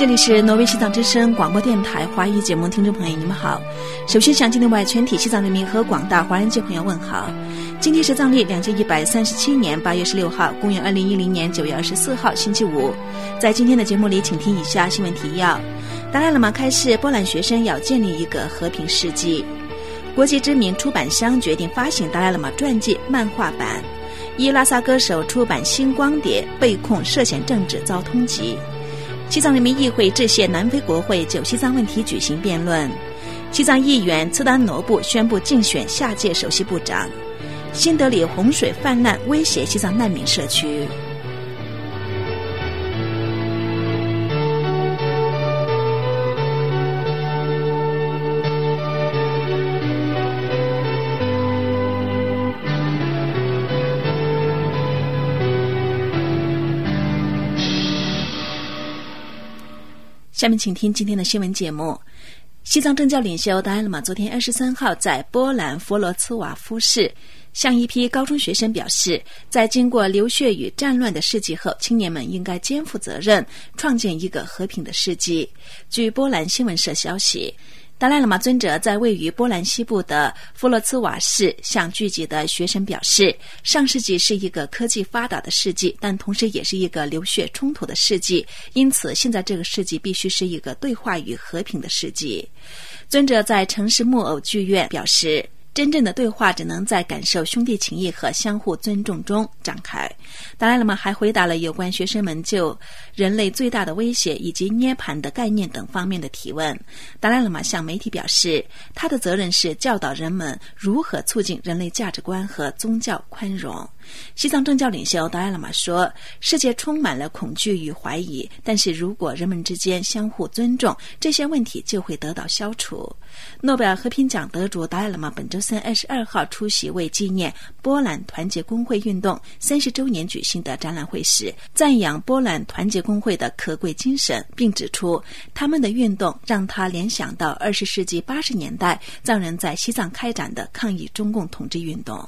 这里是挪威西藏之声广播电台华语节目，听众朋友你们好。首先向境内外全体西藏人民和广大华人界朋友问好。今天是藏历2137年8月16号，公元2010年9月24号星期五。在今天的节目里，请听以下新闻提要。达赖喇嘛开示，波兰学生要建立一个和平世纪。国际知名出版商决定发行达赖喇嘛传记漫画版。伊拉萨歌手出版新光碟，被控涉嫌政治遭通缉。西藏人民议会致谢南非国会就西藏问题举行辩论。西藏议员次丹诺布宣布竞选下届首席部长。新德里洪水泛滥威胁西藏难民社区。下面请听今天的新闻节目。西藏政教领袖达赖喇嘛昨天23号在波兰弗罗茨瓦夫市向一批高中学生表示，在经过流血与战乱的世纪后，青年们应该肩负责任，创建一个和平的世纪。据波兰新闻社消息，达赖喇嘛尊者在位于波兰西部的弗罗茨瓦市向聚集的学生表示，上世纪是一个科技发达的世纪，但同时也是一个流血冲突的世纪，因此现在这个世纪必须是一个对话与和平的世纪。尊者在城市木偶剧院表示，真正的对话只能在感受兄弟情谊和相互尊重中展开。达赖喇嘛还回答了有关学生们就人类最大的威胁以及涅槃的概念等方面的提问。达赖喇嘛向媒体表示，他的责任是教导人们如何促进人类价值观和宗教宽容。西藏政教领袖达赖喇嘛说，世界充满了恐惧与怀疑，但是如果人们之间相互尊重，这些问题就会得到消除。诺贝尔和平奖得主达赖喇嘛本周三22号出席为纪念波兰团结工会运动30周年举行的展览会时，赞扬波兰团结工会的可贵精神，并指出他们的运动让他联想到20世纪80年代藏人在西藏开展的抗议中共统治运动。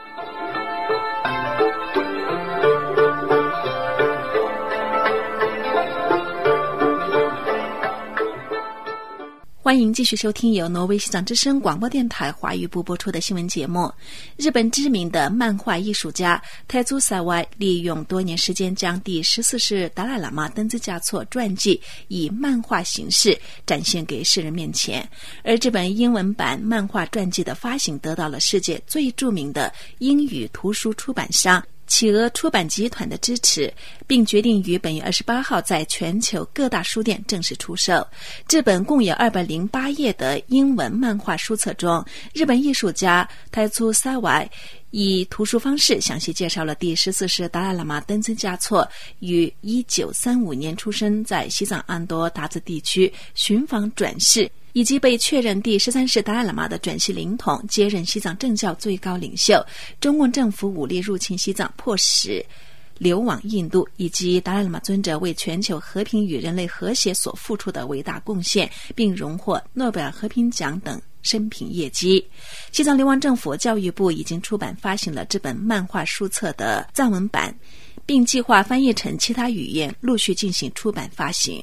欢迎继续收听由挪威西藏之声广播电台华语部播出的新闻节目。日本知名的漫画艺术家太祖萨歪利用多年时间将第14世达赖喇嘛登兹嘉措传记以漫画形式展现给世人面前，而这本英文版漫画传记的发行得到了世界最著名的英语图书出版商企鹅出版集团的支持，并决定于本月28号在全球各大书店正式出售。这本共有208页的英文漫画书册中，日本艺术家太祖萨歪以图书方式详细介绍了第14世达赖喇嘛登兹嘉措于1935年出生在西藏安多达孜地区寻访转世，以及被确认第13世达赖喇嘛的转世灵童，接任西藏政教最高领袖，中共政府武力入侵西藏，迫使流亡印度，以及达赖喇嘛尊者为全球和平与人类和谐所付出的伟大贡献，并荣获诺贝尔和平奖等生平业绩。西藏流亡政府教育部已经出版发行了这本漫画书册的藏文版，并计划翻译成其他语言，陆续进行出版发行。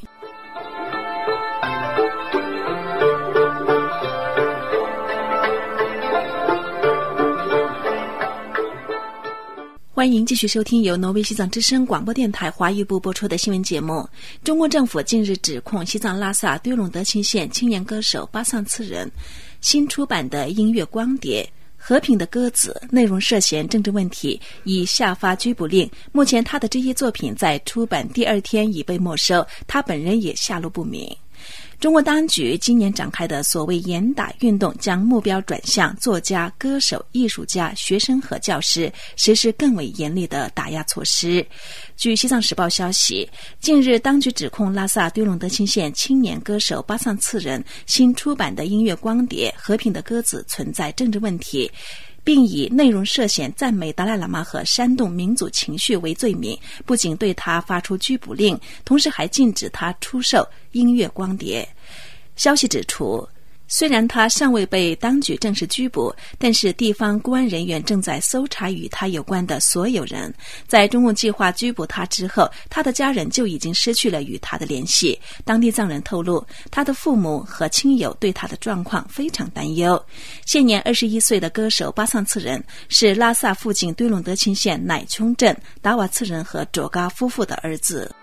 欢迎继续收听由挪威西藏之声广播电台华语部播出的新闻节目。中国政府近日指控西藏拉萨堆龙德钦县青年歌手巴桑次仁新出版的音乐光碟《和平的鸽子》内容涉嫌政治问题，已下发拘捕令。目前他的这一作品在出版第2天已被没收，他本人也下落不明。中国当局今年展开的所谓严打运动，将目标转向作家、歌手、艺术家、学生和教师，实施更为严厉的打压措施。据西藏时报消息，近日当局指控拉萨堆龙德钦县青年歌手巴桑次仁新出版的音乐光碟《和平的鸽子》存在政治问题，并以内容涉嫌赞美达赖喇嘛和煽动民族情绪为罪名，不仅对他发出拘捕令，同时还禁止他出售音乐光碟。消息指出， 虽然他尚未被当局正式拘捕，但是地方公安人员正在搜查与他有关的所有人。在中共计划拘捕他之后，他的家人就已经失去了与他的联系。当地藏人透露，他的父母和亲友对他的状况非常担忧。现年21岁的歌手巴桑次仁是拉萨附近堆隆德钦县乃琼镇达瓦次仁和卓嘎夫妇的儿子。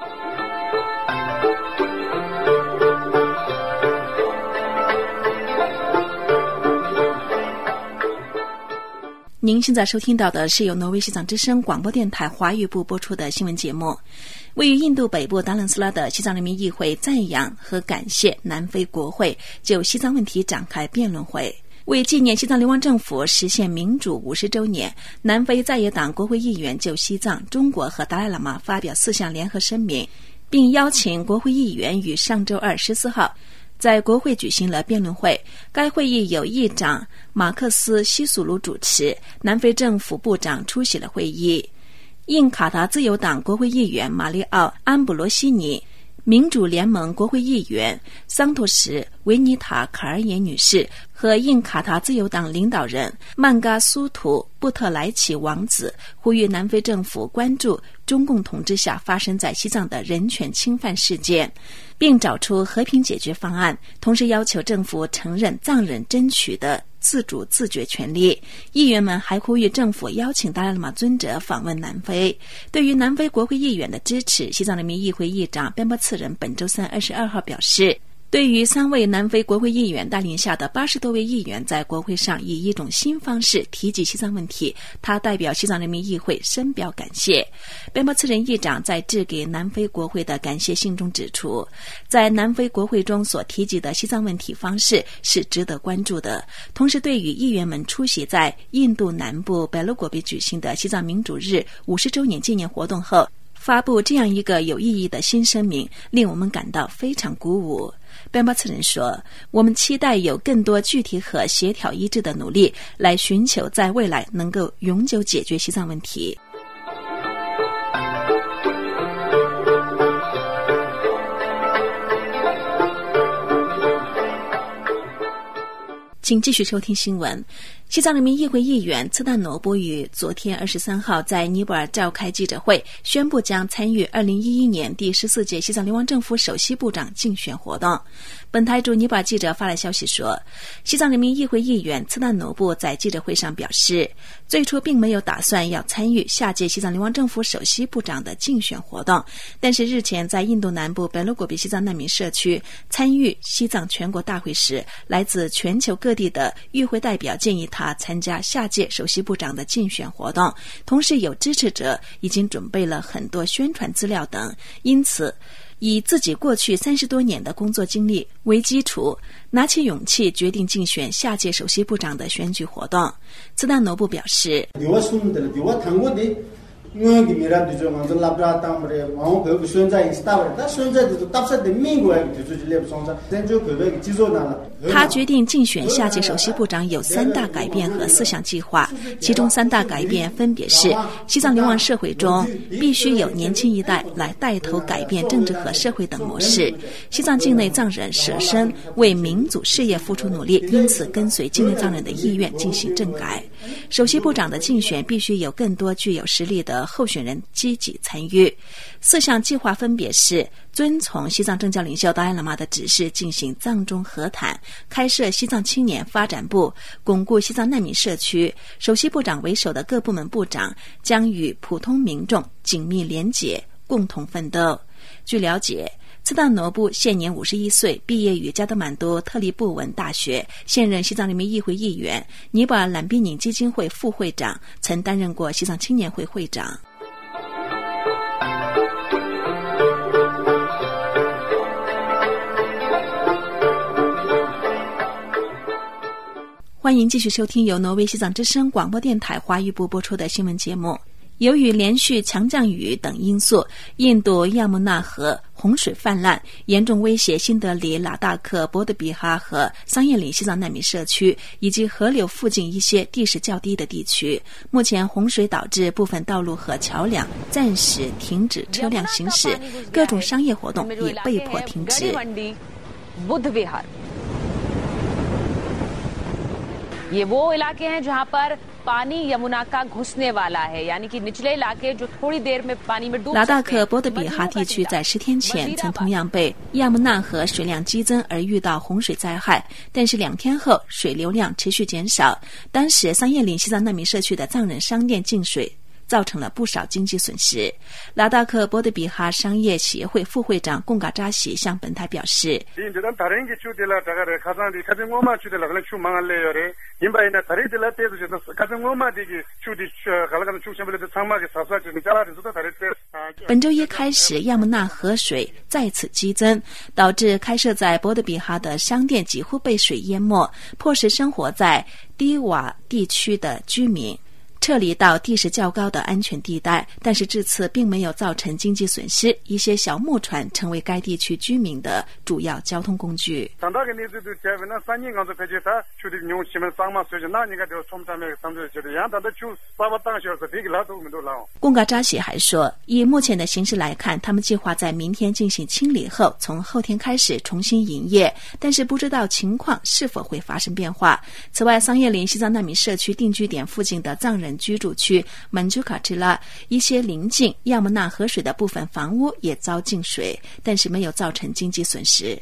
您现在收听到的是由挪威西藏之声广播电台华语部播出的新闻节目。位于印度北部达兰斯拉的西藏人民议会赞扬和感谢南非国会就西藏问题展开辩论会。为纪念西藏流亡政府实现民主50周年，南非在野党国会议员就西藏、中国和达赖喇嘛发表4项联合声明，并邀请国会议员于上周二14号在国会举行了辩论会。该会议由议长马克斯·西索卢主持，南非政府部长出席了会议。印卡塔自由党国会议员马里奥·安布罗西尼、民主联盟国会议员桑托什·维尼塔·卡尔耶女士和印卡塔自由党领导人曼嘎苏图·布特莱奇王子呼吁南非政府关注中共统治下发生在西藏的人权侵犯事件，并找出和平解决方案，同时要求政府承认藏人争取的自主自决权利。议员们还呼吁政府邀请达赖喇嘛尊者访问南非。对于南非国会议员的支持，西藏人民议会议长边巴次仁本周三22号表示，对于3位南非国会议员带领下的80多位议员在国会上以一种新方式提及西藏问题，他代表西藏人民议会深表感谢。边巴次仁议长在致给南非国会的感谢信中指出，在南非国会中所提及的西藏问题方式是值得关注的，同时对于议员们出席在印度南部贝鲁果比举行的西藏民主日50周年纪念活动后发布这样一个有意义的新声明，令我们感到非常鼓舞。边巴次仁说，我们期待有更多具体和协调一致的努力，来寻求在未来能够永久解决西藏问题。请继续收听新闻。西藏人民议会议员次旦诺布于昨天23号在尼泊尔召开记者会，宣布将参与2011年第14届西藏流亡政府首席部长竞选活动。本台驻尼泊尔记者发来消息说，西藏人民议会议员次旦诺布在记者会上表示，最初并没有打算要参与下届西藏流亡政府首席部长的竞选活动，但是日前在印度南部贝鲁果比西藏难民社区参与西藏全国大会时，来自全球各地的与会代表建议他参加下届首席部长的竞选活动，同时有支持者已经准备了很多宣传资料等，因此以自己过去30多年的工作经历为基础，拿起勇气决定竞选下届首席部长的选举活动。次旦诺布表示，他决定竞选下届首席部长有3大改变和4项计划，其中3大改变分别是：西藏流亡社会中必须有年轻一代来带头改变政治和社会等模式；西藏境内藏人舍身为民主事业付出努力，因此跟随境内藏人的意愿进行政改；首席部长的竞选必须有更多具有实力的候选人积极参与。4项计划分别是：遵从西藏政教领袖达赖喇嘛的指示进行藏中和谈，开设西藏青年发展部，巩固西藏难民社区。首席部长为首的各部门部长将与普通民众紧密连结，共同奋斗。据了解，次旦诺布现年51岁，毕业于加德满都特立布文大学，现任西藏人民议会议员、尼泊尔蓝比宁基金会副会长，曾担任过西藏青年会会长。欢迎继续收听由挪威西藏之声广播电台华语部播出的新闻节目。由于连续强降雨等因素，印度亚穆纳河洪水泛滥，严重威胁新德里、拉达克、博德比哈和桑叶里西藏难民社区以及河流附近一些地势较低的地区。目前洪水导致部分道路和桥梁暂时停止车辆行驶，各种商业活动也被迫停止。 ये वो इलाके हैं जहां पर पानी यमुना का घुसने वाला है यानी कि निचले इलाके जो थोड़ी देर में पानी में डूब सकते हैं。 拉达克波德比哈地区在10天前曾同样被亚穆纳河水量激增而遇到洪水灾害，但是2天后水流量持续减少，当时桑叶岭西藏难民社区的藏人商店进水，造成了不少经济损失。拉达克波德比哈商业协会副会长贡嘎扎喜向本台表示，本周一开始，亚穆纳河水再次激增，导致开设在波德比哈的商店几乎被水淹没，迫使生活在低瓦地区的居民撤离到地势较高的安全地带，但是至此并没有造成经济损失。一些小木船成为该地区居民的主要交通工具。贡嘎扎喜还说，以目前的形势来看，他们计划在明天进行清理后，从后天开始重新营业，但是不知道情况是否会发生变化。此外，桑叶林西藏难民社区定居点附近的藏人居住区曼朱卡之拉一些临近亚穆纳河水的部分房屋也遭进水，但是没有造成经济损失。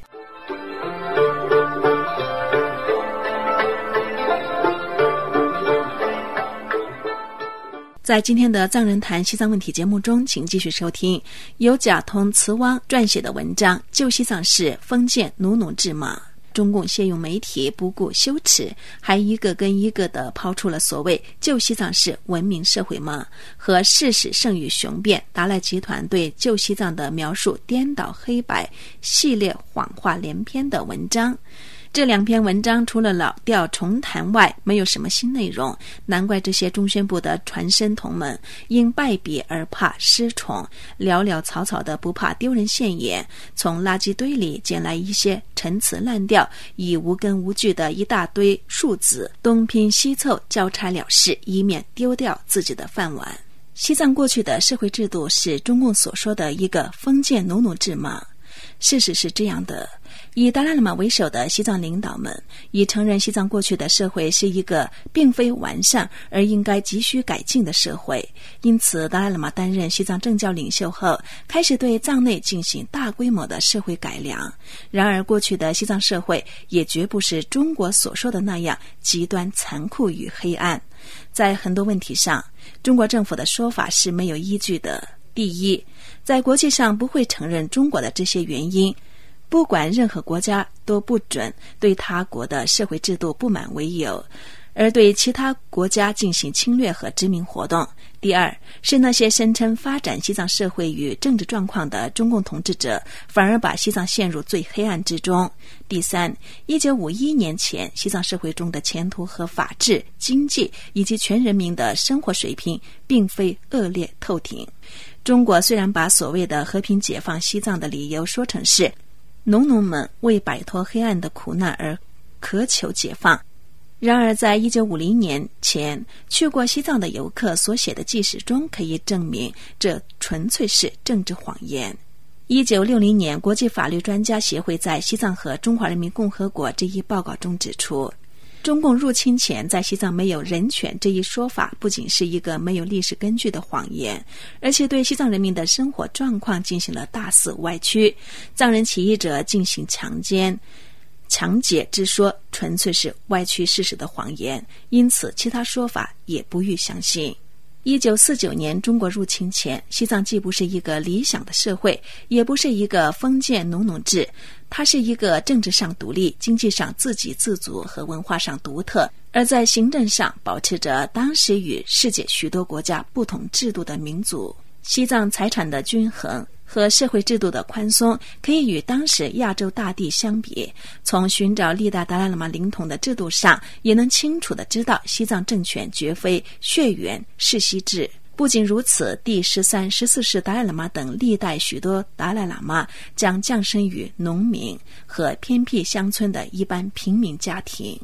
在今天的藏人谈西藏问题节目中，请继续收听由贾通慈汪撰写的文章《旧西藏是封建奴奴制吗？中共现用媒体不顾羞耻，还一个跟一个的抛出了所谓旧西藏是文明社会吗？和事实胜于雄辩，达赖集团对旧西藏的描述颠倒黑白，系列谎话连篇的文章。这2篇文章除了老调重弹外，没有什么新内容，难怪这些中宣部的传声筒们因败笔而怕失宠，潦潦草草的不怕丢人现眼，从垃圾堆里捡来一些陈词滥调，以无根无据的一大堆数字东拼西凑交差了事，以免丢掉自己的饭碗。西藏过去的社会制度是中共所说的一个封建奴奴制吗？事实是这样的，以达赖喇嘛为首的西藏领导们已承认西藏过去的社会是一个并非完善而应该急需改进的社会，因此达赖喇嘛担任西藏政教领袖后，开始对藏内进行大规模的社会改良。然而过去的西藏社会也绝不是中国所说的那样极端残酷与黑暗，在很多问题上，中国政府的说法是没有依据的。第一，在国际上不会承认中国的这些原因，不管任何国家都不准对他国的社会制度不满为由，而对其他国家进行侵略和殖民活动。第二，是那些声称发展西藏社会与政治状况的中共统治者，反而把西藏陷入最黑暗之中。第三，1951年前西藏社会中的前途和法治、经济以及全人民的生活水平并非恶劣透顶。中国虽然把所谓的和平解放西藏的理由说成是农奴们为摆脱黑暗的苦难而渴求解放，然而在1950年前去过西藏的游客所写的纪实中可以证明，这纯粹是政治谎言。1960年国际法律专家协会在西藏和中华人民共和国这一报告中指出，中共入侵前在西藏没有人权这一说法不仅是一个没有历史根据的谎言，而且对西藏人民的生活状况进行了大肆歪曲，藏人起义者进行强奸强解之说纯粹是歪曲事实的谎言，因此其他说法也不予相信。1949年中国入侵前，西藏既不是一个理想的社会，也不是一个封建奴奴制，它是一个政治上独立、经济上自给自足和文化上独特，而在行政上保持着当时与世界许多国家不同制度的民族。西藏财产的均衡和社会制度的宽松可以与当时亚洲大地相比，从寻找历代达赖喇嘛灵童的制度上也能清楚地知道西藏政权绝非血缘世袭制。不仅如此，第13、14世达赖喇嘛等历代许多达赖喇嘛将降生于农民和偏僻乡村的一般平民家庭。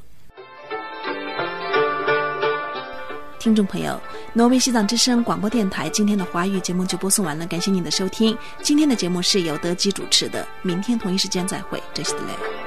听众朋友，挪威西藏之声广播电台今天的华语节目就播送完了，感谢您的收听。今天的节目是由德基主持的，明天同一时间再会，这是的嘞。